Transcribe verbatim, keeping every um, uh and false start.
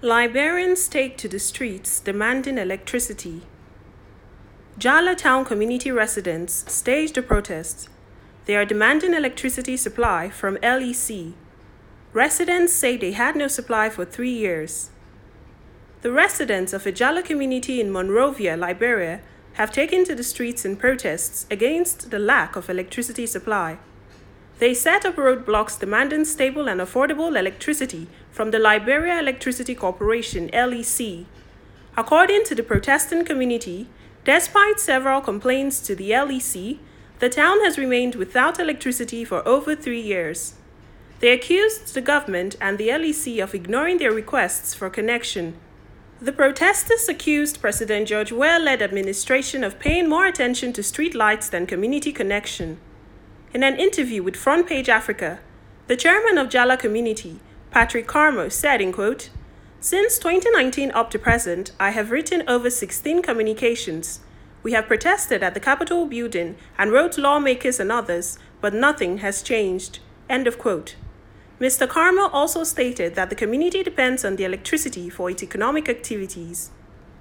Liberians take to the streets demanding electricity. Jala Town community residents staged a protest. They are demanding electricity supply from L E C. Residents say they had no supply for three years. The residents of a Jala community in Monrovia, Liberia, have taken to the streets in protests against the lack of electricity supply. They set up roadblocks demanding stable and affordable electricity from the Liberia Electricity Corporation, L E C. According to the protesting community, despite several complaints to the L E C, the town has remained without electricity for over three years. They accused the government and the L E C of ignoring their requests for connection. The protesters accused President George Weah-led administration of paying more attention to street lights than community connection. In an interview with Front Page Africa, the chairman of Jala Community, Patrick Carmo, said, in quote, "Since twenty nineteen up to present, I have written over sixteen communications. We have protested at the Capitol building and wrote to lawmakers and others, but nothing has changed." End of quote. Mister Carmo also stated that the community depends on the electricity for its economic activities.